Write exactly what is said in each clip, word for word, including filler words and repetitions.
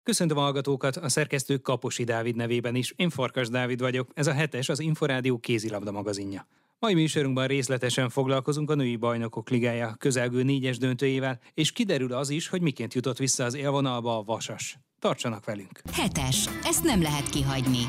Köszöntöm a hallgatókat, a szerkesztő Kaposi Dávid nevében is. Én Farkas Dávid vagyok, ez a hetes, az Inforádió kézilabda magazinja. Mai műsorunkban részletesen foglalkozunk a női bajnokok ligája közelgő négyes döntőjével, és kiderül az is, hogy miként jutott vissza az élvonalba a Vasas. Tartsanak velünk! Hetes, ezt nem lehet kihagyni.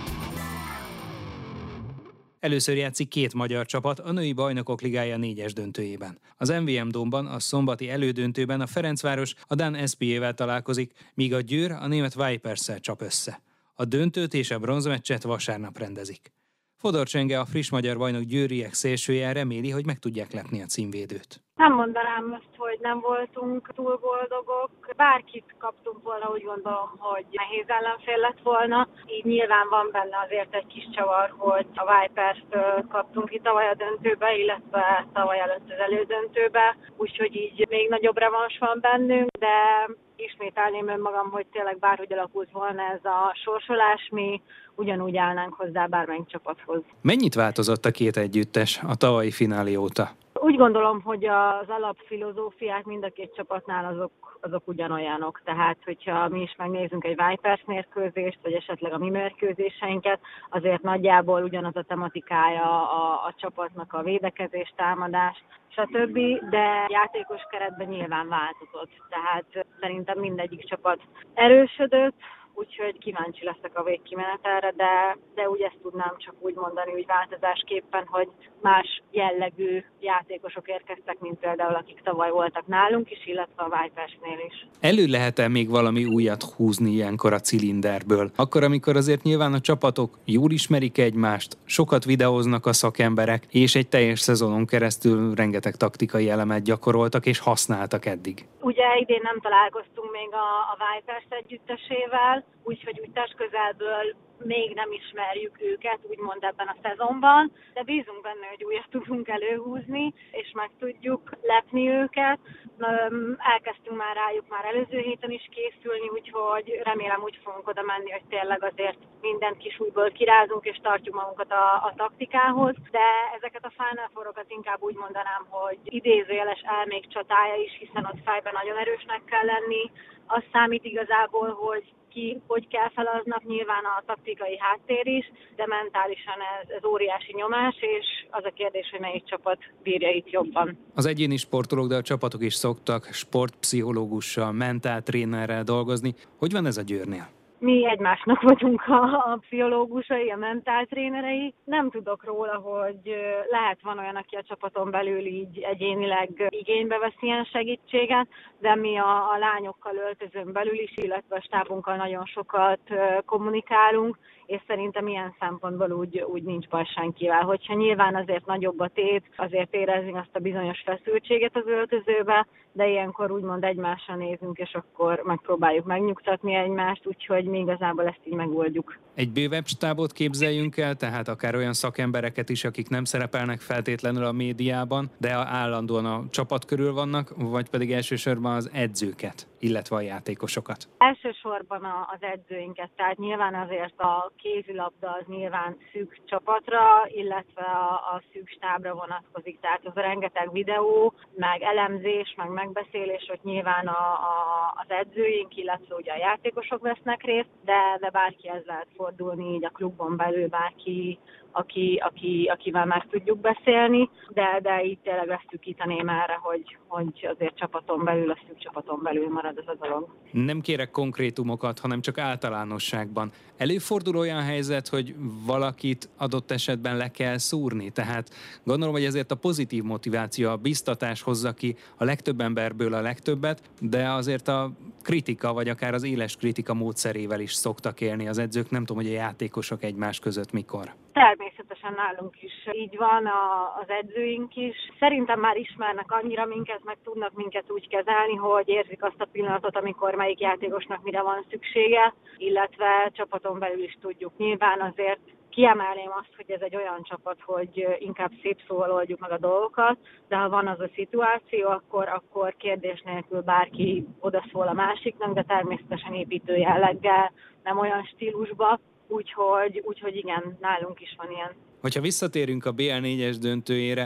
Először játszik két magyar csapat a női bajnokok ligája négyes döntőjében. Az em vé em Dómban a szombati elődöntőben a Ferencváros a dán es pé jével találkozik, míg a Győr a német Vipers-szel csap össze. A döntőt és a bronzmeccset vasárnap rendezik. Fodor Csenge, a friss magyar bajnok győriek szélsője reméli, hogy meg tudják lepni a címvédőt. Nem mondanám azt, hogy nem voltunk túl boldogok. Bárkit kaptunk volna, úgy gondolom, hogy nehéz ellenfél lett volna. Így nyilván van benne azért egy kis csavar, hogy a Vipers-től kaptunk itt tavaly a döntőbe, illetve tavaly előtt az elődöntőbe. Úgyhogy így még nagyobb revans van bennünk, de ismételném önmagam, hogy tényleg bárhogy alakult volna ez a sorsolás, mi ugyanúgy állnánk hozzá bármelyik csapathoz. Mennyit változott a két együttes a tavalyi finálé óta? Úgy gondolom, hogy az alapfilozófiák mind a két csapatnál azok, azok ugyanolyanok. Tehát, hogyha mi is megnézzünk egy Vipers mérkőzést, vagy esetleg a mi mérkőzéseinket, azért nagyjából ugyanaz a tematikája a, a csapatnak a védekezés, támadás, stb. De játékos keretben nyilván változott. Tehát szerintem mindegyik csapat erősödött, úgyhogy kíváncsi leszek a végkimenetelre, de, de úgy ezt tudnám csak úgy mondani, úgy változásképpen, hogy más jellegű játékosok érkeztek, mint például akik tavaly voltak nálunk is, illetve a Vipersnél is. Elő lehet-e még valami újat húzni ilyenkor a cilinderből? Akkor, amikor azért nyilván a csapatok jól ismerik egymást, sokat videóznak a szakemberek, és egy teljes szezonon keresztül rengeteg taktikai elemet gyakoroltak és használtak eddig. Ugye idén nem találkoztunk még a, a Vipers együttesével, úgyhogy úgy testközelből még nem ismerjük őket, úgymond ebben a szezonban, de bízunk benne, hogy újat tudunk előhúzni, és meg tudjuk lepni őket. Elkezdtünk már rájuk már előző héten is készülni, úgyhogy remélem úgy fogunk oda menni, hogy tényleg azért minden kis újból kirázunk, és tartjuk magunkat a, a taktikához, de ezeket a Final Four-okat inkább úgy mondanám, hogy idézőjeles elmék csatája is, hiszen ott fejben nagyon erősnek kell lenni. Az számít igazából, hogy ki, hogy kell fel aznap, nyilván a taktikai háttér is, de mentálisan ez, ez óriási nyomás, és az a kérdés, hogy melyik csapat bírja itt jobban. Az egyéni sportolók, de a csapatok is szoktak sportpszichológussal, mentáltrénerrel dolgozni. Hogy van ez a Győrnél? Mi egymásnak vagyunk a, a pszichológusai, a mentáltrénerei. Nem tudok róla, hogy lehet van olyan, aki a csapaton belül így egyénileg igénybe vesz ilyen segítséget, de mi a, a lányokkal öltözön belül is, illetve a stábunkkal nagyon sokat kommunikálunk, és szerintem ilyen szempontból úgy, úgy nincs baj senkivel. Hogyha nyilván azért nagyobb a tét, azért érezzünk azt a bizonyos feszültséget az öltözőbe, de ilyenkor úgymond egymásra nézünk, és akkor megpróbáljuk megnyugtatni egymást, úgyhogy mi igazából ezt így megoldjuk. Egy bővebb stábot képzeljünk el, tehát akár olyan szakembereket is, akik nem szerepelnek feltétlenül a médiában, de állandóan a csapat körül vannak, vagy pedig elsősorban az edzőket, illetve a játékosokat? Elsősorban az edzőinket, tehát nyilván azért a kézilabda az nyilván szűk csapatra, illetve a, a szűk stábra vonatkozik, tehát az a rengeteg videó, meg elemzés, meg megbeszélés, hogy nyilván a, a, az edzőink, illetve ugye a játékosok vesznek részt, de, de bárkihez lehet fordulni, így a klubon belül bárki, aki, aki, akivel már tudjuk beszélni, de, de itt tényleg leszűkíteném erre, hogy, hogy azért csapaton belül, a szűk csapaton belül marad ez a dolog. Nem kérek konkrétumokat, hanem csak általánosságban. Előfordul olyan helyzet, hogy valakit adott esetben le kell szúrni, tehát gondolom, hogy ezért a pozitív motiváció, a biztatás hozza ki a legtöbb emberből a legtöbbet, de azért a kritika, vagy akár az éles kritika módszerével is szoktak élni az edzők, nem tudom, hogy a játékosok egymás között mikor. Természetesen nálunk is így van, a, az edzőink is. Szerintem már ismernek annyira minket, meg tudnak minket úgy kezelni, hogy érzik azt a pillanatot, amikor melyik játékosnak mire van szüksége, illetve csapaton belül is tudjuk. Nyilván azért kiemelném azt, hogy ez egy olyan csapat, hogy inkább szép szóval oldjuk meg a dolgokat, de ha van az a szituáció, akkor, akkor kérdés nélkül bárki odaszól a másiknak, de természetesen építő jelleggel, nem olyan stílusba, úgyhogy, úgyhogy igen, nálunk is van ilyen. Hogyha visszatérünk a bé el négyes döntőjére,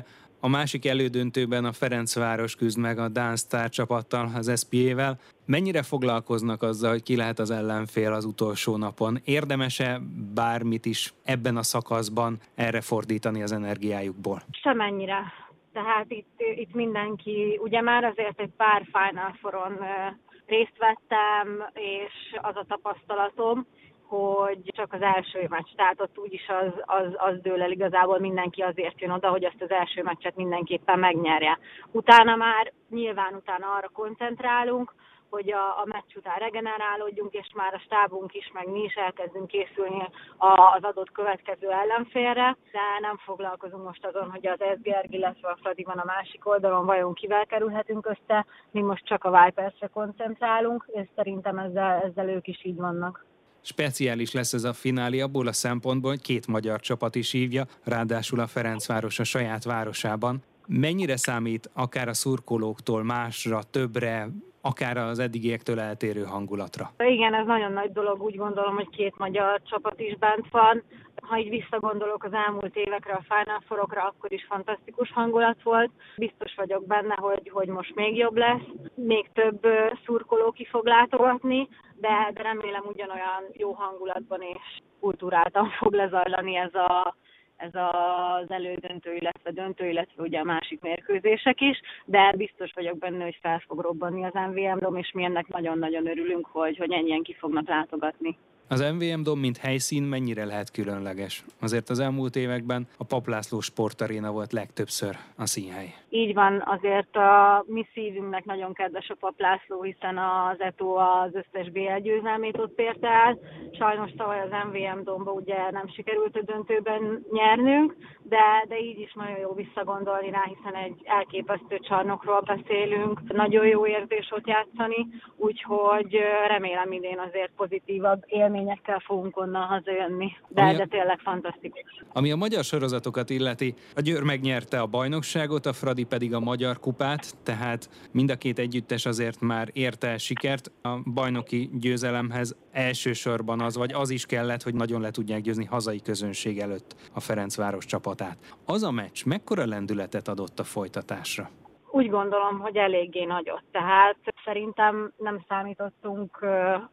A másik elődöntőben a Ferencváros küzd meg a dán Sztár csapattal, az es pé á-vel. Mennyire foglalkoznak azzal, hogy ki lehet az ellenfél az utolsó napon? Érdemes-e bármit is ebben a szakaszban erre fordítani az energiájukból? Semennyire. Tehát itt, itt mindenki, ugye már azért egy pár Final Fouron részt vettem, és az a tapasztalatom, hogy csak az első meccs, tehát ott úgyis az, az, az dől el igazából, mindenki azért jön oda, hogy azt az első meccset mindenképpen megnyerje. Utána már nyilván utána arra koncentrálunk, hogy a, a meccs után regenerálódjunk, és már a stábunk is, meg mi is elkezdünk készülni az adott következő ellenfélre, de nem foglalkozunk most azon, hogy az es gé er gé, illetve a Fradi van a másik oldalon, vajon kivel kerülhetünk össze, mi most csak a Vipersre koncentrálunk, és szerintem ezzel, ezzel ők is így vannak. Speciális lesz ez a finálé abból a szempontból, hogy két magyar csapat is hívja, ráadásul a Ferencváros a saját városában. Mennyire számít akár a szurkolóktól másra, többre, akár az eddigiektől eltérő hangulatra? Igen, ez nagyon nagy dolog, úgy gondolom, hogy két magyar csapat is bent van. Ha így visszagondolok az elmúlt évekre, a Final Fourokra, akkor is fantasztikus hangulat volt. Biztos vagyok benne, hogy, hogy most még jobb lesz, még több szurkoló ki fog látogatni, de, de remélem ugyanolyan jó hangulatban és kultúráltan fog lezajlani ez a ez az elődöntő, illetve döntő, illetve ugye a másik mérkőzések is, de biztos vagyok benne, hogy fel fog robbanni az em vé em Dom, és mi ennek nagyon-nagyon örülünk, hogy, hogy ennyien ki fognak látogatni. Az em vé em Dom, mint helyszín mennyire lehet különleges? Azért az elmúlt években a Papp László Sportaréna volt legtöbbször a színhely. Így van, azért a mi szívünknek nagyon kedves a Papp László, hiszen az é té o az összes bé el győzelmét ott érte el. Sajnos tavaly az em vé em Domba ugye nem sikerült a döntőben nyernünk, de, de így is nagyon jó visszagondolni rá, hiszen egy elképesztő csarnokról beszélünk, nagyon jó érzés ott játszani, úgyhogy remélem idén azért pozitívabb élményekkel fogunk onnan hazajönni, de, a, de tényleg fantasztikus. Ami a magyar sorozatokat illeti, a Győr megnyerte a bajnokságot, a Fradi pedig a Magyar Kupát, tehát mind a két együttes azért már érte el sikert. A bajnoki győzelemhez elsősorban az, vagy az is kellett, hogy nagyon le tudják győzni hazai közönség előtt a Ferencváros csapatát. Az a meccs mekkora lendületet adott a folytatásra? Úgy gondolom, hogy eléggé nagyot. Tehát szerintem nem számítottunk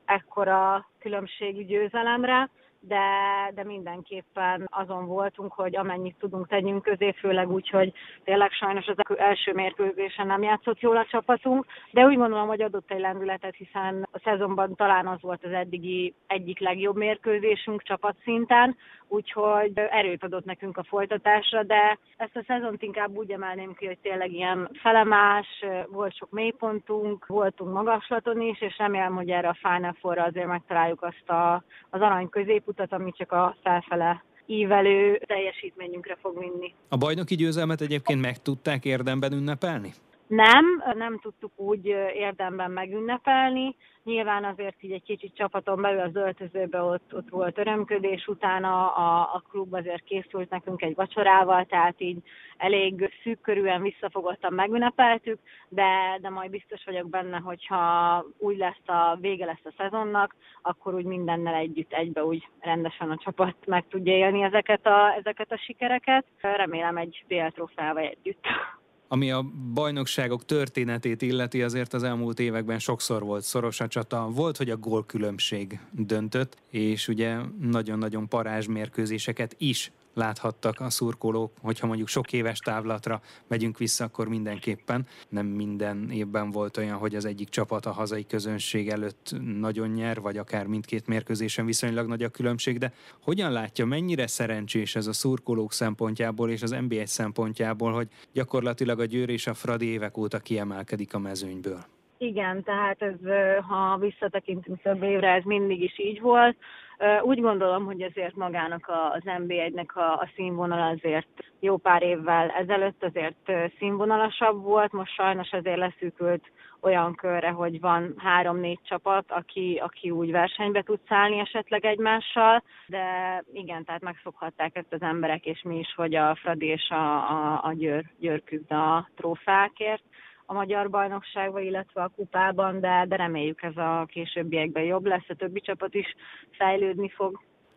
ekkora különbségű győzelemre, de, de mindenképpen azon voltunk, hogy amennyit tudunk tegyünk közé, főleg úgy, hogy tényleg sajnos az első mérkőzésen nem játszott jól a csapatunk, de úgy gondolom, hogy adott egy lendületet, hiszen a szezonban talán az volt az eddigi egyik legjobb mérkőzésünk csapatszinten, úgyhogy erőt adott nekünk a folytatásra, de ezt a szezont inkább úgy emelném ki, hogy tényleg ilyen felemás, volt sok mélypontunk, voltunk magaslaton is, és remélem, hogy erre a Final Fourra azért megtaláljuk azt a, az arany középutat, ami csak a felfele ívelő teljesítményünkre fog vinni. A bajnoki győzelmet egyébként meg tudták érdemben ünnepelni? Nem, nem tudtuk úgy érdemben megünnepelni. Nyilván azért így egy kicsit csapaton belül az öltözőben ott, ott volt örömködés, utána a, a klub azért készült nekünk egy vacsorával, tehát így elég szűkkörűen visszafogottan megünnepeltük, de, de majd biztos vagyok benne, hogyha úgy lesz a vége lesz a szezonnak, akkor úgy mindennel együtt egybe úgy rendesen a csapat meg tudja élni ezeket a, ezeket a sikereket. Remélem egy bé el trófeával együtt. Ami a bajnokságok történetét illeti, azért az elmúlt években sokszor volt szoros a csata. Volt, hogy a gólkülönbség döntött, és ugye nagyon-nagyon parázs mérkőzéseket is láthattak a szurkolók, hogyha mondjuk sok éves távlatra megyünk vissza, akkor mindenképpen. Nem minden évben volt olyan, hogy az egyik csapat a hazai közönség előtt nagyon nyer, vagy akár mindkét mérkőzésen viszonylag nagy a különbség, de hogyan látja, mennyire szerencsés ez a szurkolók szempontjából és az en bé egy szempontjából, hogy gyakorlatilag a Győr és a Fradi évek óta kiemelkedik a mezőnyből? Igen, tehát ez, ha visszatekintünk több évre, ez mindig is így volt. Úgy gondolom, hogy azért magának az en bé egynek a, a színvonal azért jó pár évvel ezelőtt azért színvonalasabb volt, most sajnos azért leszűkült olyan körre, hogy van három-négy csapat, aki, aki úgy versenybe tud szállni esetleg egymással, de igen, tehát megszokhatták ezt az emberek, és mi is, hogy a Fradi és a, a, a Győr, Győr küzd a trófákért a magyar bajnokságban, illetve a kupában, de, de reméljük ez a későbbiekben jobb lesz, a többi csapat is fejlődni fog.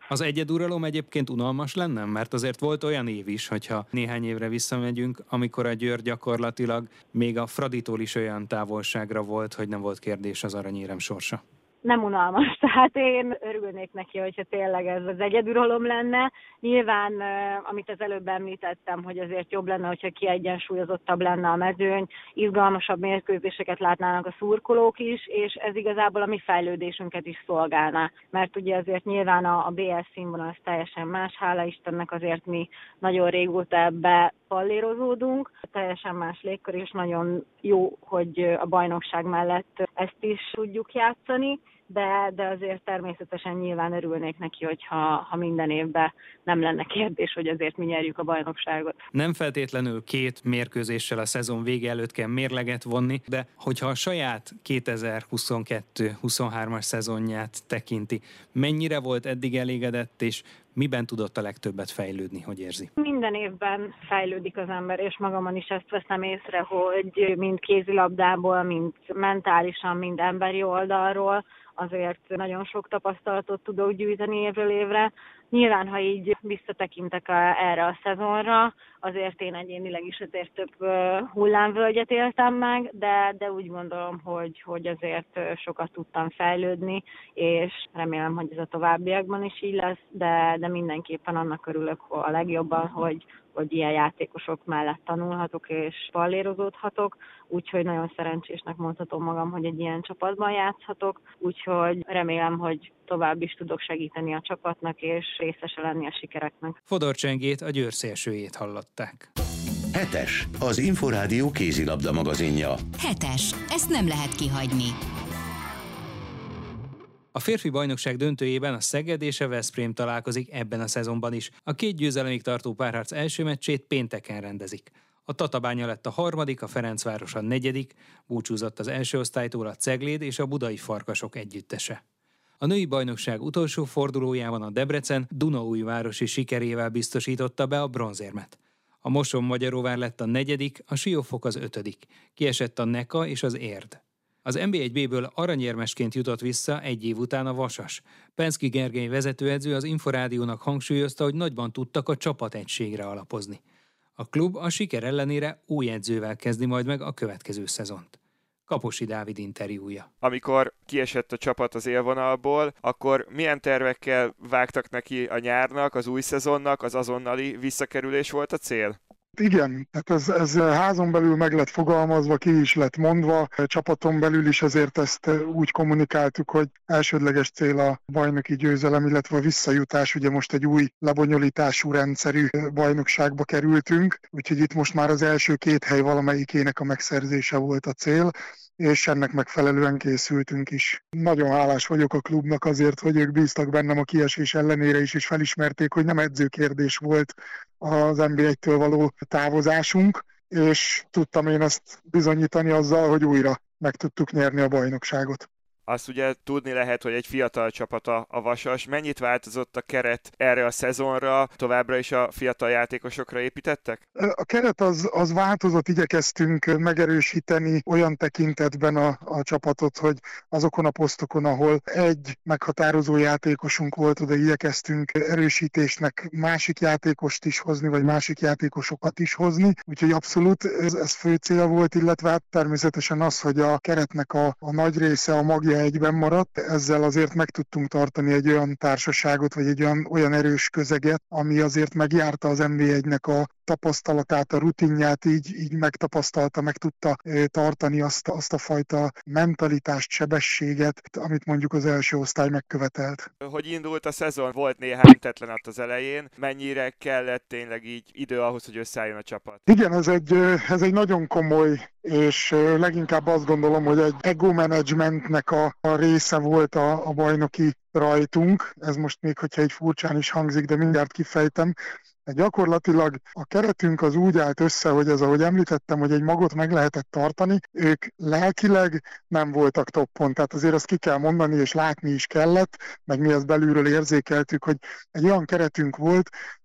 Az egyeduralom egyébként unalmas lenne? Mert azért volt olyan év is, hogyha néhány évre visszamegyünk, amikor a Győr gyakorlatilag még a Fraditól is olyan távolságra volt, hogy nem volt kérdés az aranyérem sorsa. Nem unalmas, tehát én örülnék neki, hogyha tényleg ez az egyeduralom lenne. Nyilván, amit az előbb említettem, hogy azért jobb lenne, hogyha kiegyensúlyozottabb lenne a mezőny, izgalmasabb mérkőzéseket látnának a szurkolók is, és ez igazából a mi fejlődésünket is szolgálná. Mert ugye azért nyilván a, a bé es színvonal az teljesen más, hála Istennek azért mi nagyon régóta ebbe pallérozódunk, teljesen más légkör, és nagyon jó, hogy a bajnokság mellett ezt is tudjuk játszani, de, de azért természetesen nyilván örülnék neki, hogyha ha minden évben nem lenne kérdés, hogy azért mi nyerjük a bajnokságot. Nem feltétlenül két mérkőzéssel a szezon vége előtt kell mérleget vonni, de hogyha a saját kétezer-huszonkettő huszonhármas szezonját tekinti, mennyire volt eddig elégedett, és miben tudott a legtöbbet fejlődni, hogy érzi? Minden évben fejlődik az ember, és magamon is ezt veszem észre, hogy mind kézilabdából, mind mentálisan, mind emberi oldalról azért nagyon sok tapasztalatot tudok gyűjteni évről évre. Nyilván, ha így visszatekintek erre a szezonra, azért én egyénileg is azért több hullámvölgyet éltem meg, de, de úgy gondolom, hogy, hogy azért sokat tudtam fejlődni, és remélem, hogy ez a továbbiakban is így lesz, de, de mindenképpen annak örülök a legjobban, hogy, hogy ilyen játékosok mellett tanulhatok és pallérozódhatok, úgyhogy nagyon szerencsésnek mondhatom magam, hogy egy ilyen csapatban játszhatok, úgyhogy remélem, hogy tovább is tudok segíteni a csapatnak, és részese lenni a sikereknek. Fodor Csengét, a Győr szélsőjét hallották. Hetes, az Inforádió kézilabda magazinja. Hetes, ezt nem lehet kihagyni. A férfi bajnokság döntőjében a Szeged és a Veszprém találkozik ebben a szezonban is. A két győzelemig tartó párharc első meccsét pénteken rendezik. A Tatabánya lett a harmadik, a Ferencváros a negyedik, búcsúzott az első osztálytól a Cegléd és a Budai Farkasok együttese. A női bajnokság utolsó fordulójában a Debrecen Dunaújvárosi sikerével biztosította be a bronzérmet. A Moson-Magyaróvár lett a negyedik, a Siófok az ötödik. Kiesett a Neka és az Érd. Az en bé egy bé-ből aranyérmesként jutott vissza egy év után a Vasas. Penszky Gergely vezetőedző az Inforádiónak hangsúlyozta, hogy nagyban tudtak a csapategységre alapozni. A klub a siker ellenére új edzővel kezdi majd meg a következő szezont. Kaposi Dávid interjúja. Amikor kiesett a csapat az élvonalból, akkor milyen tervekkel vágtak neki a nyárnak, az új szezonnak, az azonnali visszakerülés volt a cél? Igen, hát ez, ez házon belül meg lett fogalmazva, ki is lett mondva, csapaton belül is azért ezt úgy kommunikáltuk, hogy elsődleges cél a bajnoki győzelem, illetve a visszajutás, ugye most egy új lebonyolítású rendszerű bajnokságba kerültünk, úgyhogy itt most már az első két hely valamelyikének a megszerzése volt a cél, és ennek megfelelően készültünk is. Nagyon hálás vagyok a klubnak azért, hogy ők bíztak bennem a kiesés ellenére is, és felismerték, hogy nem edzőkérdés volt az en bé egytől való távozásunk, és tudtam én ezt bizonyítani azzal, hogy újra meg tudtuk nyerni a bajnokságot. Azt ugye tudni lehet, hogy egy fiatal csapat a, a Vasas. Mennyit változott a keret erre a szezonra? Továbbra is a fiatal játékosokra építettek? A keret az, az változott, igyekeztünk megerősíteni olyan tekintetben a, a csapatot, hogy azokon a posztokon, ahol egy meghatározó játékosunk volt, oda igyekeztünk erősítésnek másik játékost is hozni, vagy másik játékosokat is hozni. Úgyhogy abszolút ez, ez fő cél volt, illetve hát természetesen az, hogy a keretnek a, a nagy része, a magja egyben maradt, ezzel azért meg tudtunk tartani egy olyan társaságot, vagy egy olyan, olyan erős közeget, ami azért megjárta az en bé egynek a tapasztalatát, a rutinját, így, így megtapasztalta, meg tudta tartani azt, azt a fajta mentalitást, sebességet, amit mondjuk az első osztály megkövetelt. Hogy indult a szezon? Volt néhány tetlenat az elején. Mennyire kellett tényleg így idő ahhoz, hogy összeálljon a csapat? Igen, ez egy, ez egy nagyon komoly, és leginkább azt gondolom, hogy egy ego managementnek a, a része volt a, a bajnoki rajtunk. Ez most még, hogyha egy furcsán is hangzik, de mindjárt kifejtem. De gyakorlatilag a keretünk az úgy állt össze, hogy ez, ahogy említettem, hogy egy magot meg lehetett tartani, ők lelkileg nem voltak toppon. Tehát azért azt ki kell mondani, és látni is kellett, meg mi ezt belülről érzékeltük, hogy egy olyan keretünk volt,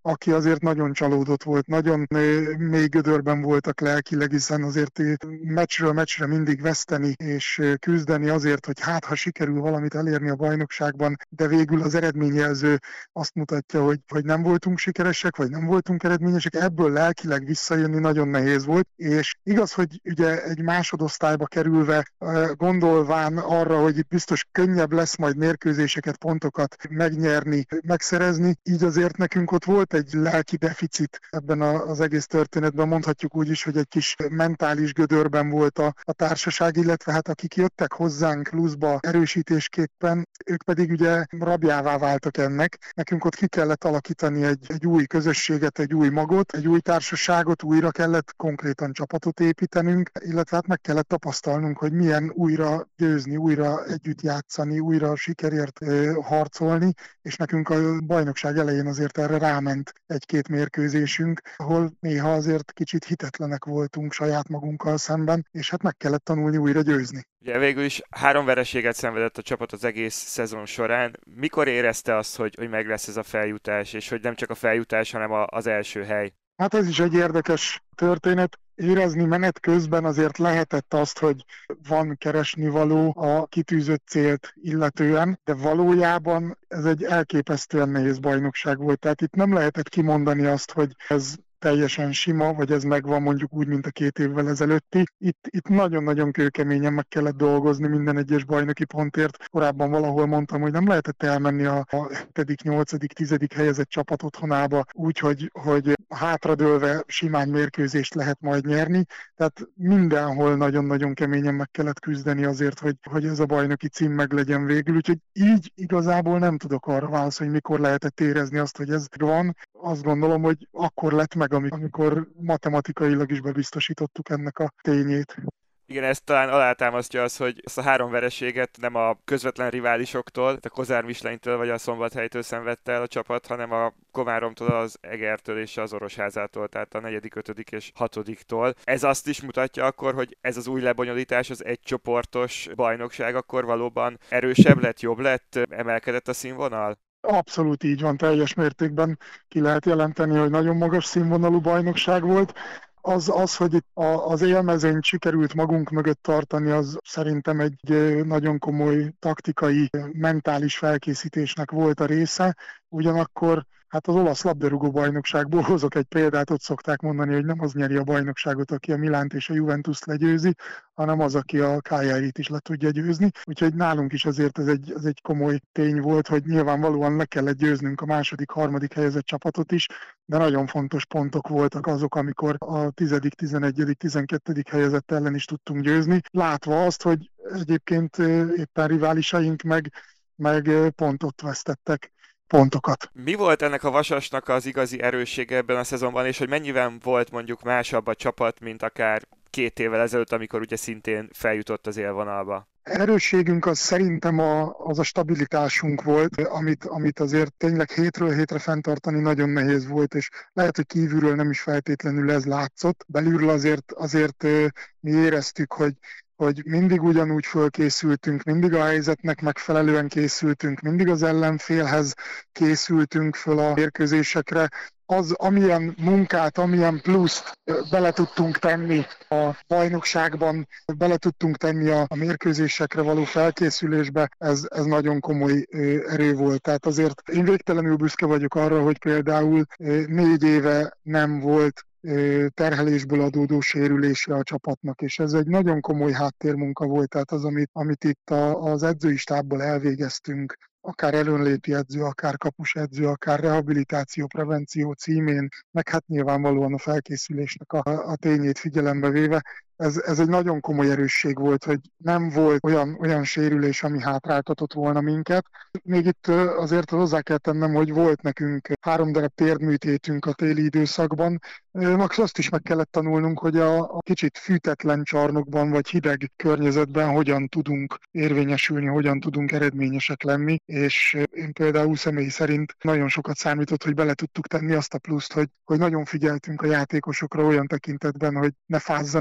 aki azért nagyon csalódott volt, nagyon mély gödörben voltak lelkileg, hiszen azért meccsről meccsre mindig veszteni és küzdeni azért, hogy hát ha sikerül valamit elérni a bajnokságban, de végül az eredményjelző azt mutatja, hogy, hogy nem voltunk sikeresek, vagy nem voltunk eredményesek, ebből lelkileg visszajönni nagyon nehéz volt, és igaz, hogy ugye egy másodosztályba kerülve gondolván arra, hogy itt biztos könnyebb lesz majd mérkőzéseket, pontokat megnyerni, megszerezni, így azért nekünk ott volt egy lelki deficit ebben az egész történetben, mondhatjuk úgy is, hogy egy kis mentális gödörben volt a, a társaság, illetve hát akik jöttek hozzánk pluszba erősítésképpen, ők pedig ugye rabjává váltak ennek. Nekünk ott ki kellett alakítani egy, egy új közösséget, egy új magot, egy új társaságot, újra kellett konkrétan csapatot építenünk, illetve hát meg kellett tapasztalnunk, hogy milyen újra győzni, újra együtt játszani, újra sikerért harcolni, és nekünk a bajnokság elején azért erre ráment egy-két mérkőzésünk, ahol néha azért kicsit hitetlenek voltunk saját magunkkal szemben, és hát meg kellett tanulni újra győzni. Ugye végül is három vereséget szenvedett a csapat az egész szezon során. Mikor érezte azt, hogy, hogy meg lesz ez a feljutás, és hogy nem csak a feljutás, hanem a, az első hely? Hát ez is egy érdekes történet. Érezni menet közben azért lehetett azt, hogy van keresnivaló a kitűzött célt illetően, de valójában ez egy elképesztően nehéz bajnokság volt. Tehát itt nem lehetett kimondani azt, hogy ez teljesen sima, vagy ez megvan mondjuk úgy, mint a két évvel ezelőtti. Itt, itt nagyon-nagyon kőkeményen meg kellett dolgozni minden egyes bajnoki pontért. Korábban valahol mondtam, hogy nem lehetett elmenni a hetedik, nyolcadik, tizedik helyezett csapat otthonába úgy, hogy, hogy hátradőlve simán mérkőzést lehet majd nyerni. Tehát mindenhol nagyon-nagyon keményen meg kellett küzdeni azért, hogy, hogy ez a bajnoki cím meg legyen végül. Úgyhogy így igazából nem tudok arra válaszolni, hogy mikor lehetett érezni azt, hogy ez van. Azt gondolom, hogy akkor lett meg, amikor matematikailag is bebiztosítottuk ennek a tényét. Igen, ez talán alátámasztja az, hogy ezt a három vereséget nem a közvetlen riválisoktól, a Kozár Mislénytől vagy a Szombathelytől szenvedte el a csapat, hanem a Komáromtól, az Egertől és az Orosházától, tehát a negyedik, ötödik és hatodiktól. Ez azt is mutatja akkor, hogy ez az új lebonyolítás, az egy csoportos bajnokság akkor valóban erősebb lett, jobb lett, emelkedett a színvonal? Abszolút így van, teljes mértékben ki lehet jelenteni, hogy nagyon magas színvonalú bajnokság volt. Az, az, hogy itt az élmezőnyt sikerült magunk mögött tartani, az szerintem egy nagyon komoly taktikai, mentális felkészítésnek volt a része. Ugyanakkor hát az olasz labdarúgó bajnokságból hozok egy példát, ott szokták mondani, hogy nem az nyeri a bajnokságot, aki a Milánt és a Juventus legyőzi, hanem az, aki a Cagliarit is le tudja győzni. Úgyhogy nálunk is azért ez egy, ez egy komoly tény volt, hogy nyilvánvalóan le kellett győznünk a második, harmadik helyezett csapatot is, de nagyon fontos pontok voltak azok, amikor a tizedik, tizenegyedik, tizenkettedik helyezett ellen is tudtunk győzni, látva azt, hogy egyébként éppen riválisaink meg, meg pontot vesztettek. Pontokat. Mi volt ennek a Vasasnak az igazi erőssége ebben a szezonban, és hogy mennyiben volt mondjuk másabb a csapat, mint akár két évvel ezelőtt, amikor ugye szintén feljutott az élvonalba? Erősségünk az szerintem a, az a stabilitásunk volt, amit, amit azért tényleg hétről hétre fenntartani nagyon nehéz volt, és lehet, hogy kívülről nem is feltétlenül ez látszott. Belülről azért, azért mi éreztük, hogy hogy mindig ugyanúgy fölkészültünk, mindig a helyzetnek megfelelően készültünk, mindig az ellenfélhez készültünk föl a mérkőzésekre. Az, amilyen munkát, amilyen pluszt bele tudtunk tenni a bajnokságban, bele tudtunk tenni a, a mérkőzésekre való felkészülésbe, ez, ez nagyon komoly erő volt. Tehát azért én végtelenül büszke vagyok arra, hogy például négy éve nem volt terhelésből adódó sérülése a csapatnak, és ez egy nagyon komoly háttérmunka volt, tehát az, amit, amit itt a, az edzői stábból elvégeztünk, akár előnléti edző, akár kapus edző, akár rehabilitáció, prevenció címén, meg hát nyilvánvalóan a felkészülésnek a, a tényét figyelembe véve, ez, ez egy nagyon komoly erősség volt, hogy nem volt olyan, olyan sérülés, ami hátráltatott volna minket. Még itt azért hozzá kell tennem, hogy volt nekünk három darab térdműtétünk a téli időszakban. Max azt is meg kellett tanulnunk, hogy a, a kicsit fűtetlen csarnokban vagy hideg környezetben hogyan tudunk érvényesülni, hogyan tudunk eredményesek lenni, és én például személy szerint nagyon sokat számított, hogy bele tudtuk tenni azt a pluszt, hogy, hogy nagyon figyeltünk a játékosokra olyan tekintetben, hogy ne fázzanak föl,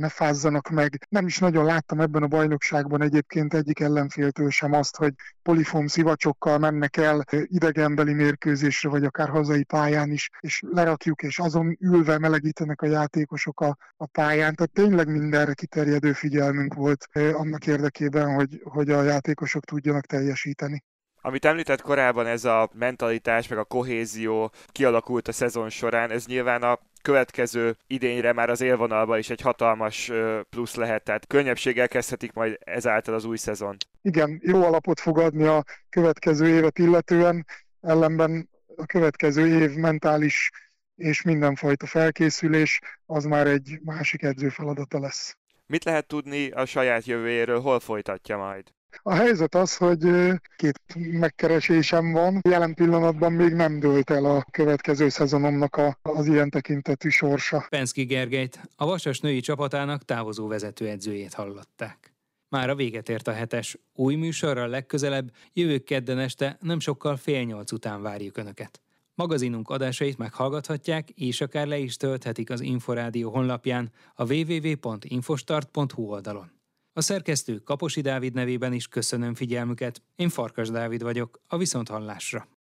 ne fázzanak meg. Nem is nagyon láttam ebben a bajnokságban egyébként egyik ellenféltől sem azt, hogy polifóm szivacsokkal mennek el idegenbeli mérkőzésre, vagy akár hazai pályán is, és lerakjuk, és azon ülve melegítenek a játékosok a, a pályán. Tehát tényleg mindenre kiterjedő figyelmünk volt annak érdekében, hogy, hogy a játékosok tudjanak teljesíteni. Amit említett korábban, ez a mentalitás, meg a kohézió kialakult a szezon során, ez nyilván a következő idényre már az élvonalban is egy hatalmas plusz lehet, tehát könnyebbséggel kezdhetik majd ezáltal az új szezon. Igen, jó alapot fog adni a következő évet illetően, ellenben a következő év mentális és mindenfajta felkészülés, az már egy másik edző feladata lesz. Mit lehet tudni a saját jövőjéről, hol folytatja majd? A helyzet az, hogy két megkeresésem van. Jelen pillanatban még nem dőlt el a következő szezonomnak a, az ilyen tekintetű sorsa. Penszky Gergelyt, a Vasas női csapatának távozó vezetőedzőjét hallották. Mára véget ért a hetes. Új műsorral legközelebb, jövő kedden este, nem sokkal fél nyolc után várjuk Önöket. Magazinunk adásait meghallgathatják, és akár le is tölthetik az Inforádió honlapján, a double-u double-u double-u pont infostart pont hu oldalon. A szerkesztő Kaposi Dávid nevében is köszönöm figyelmüket, én Farkas Dávid vagyok, a viszonthallásra.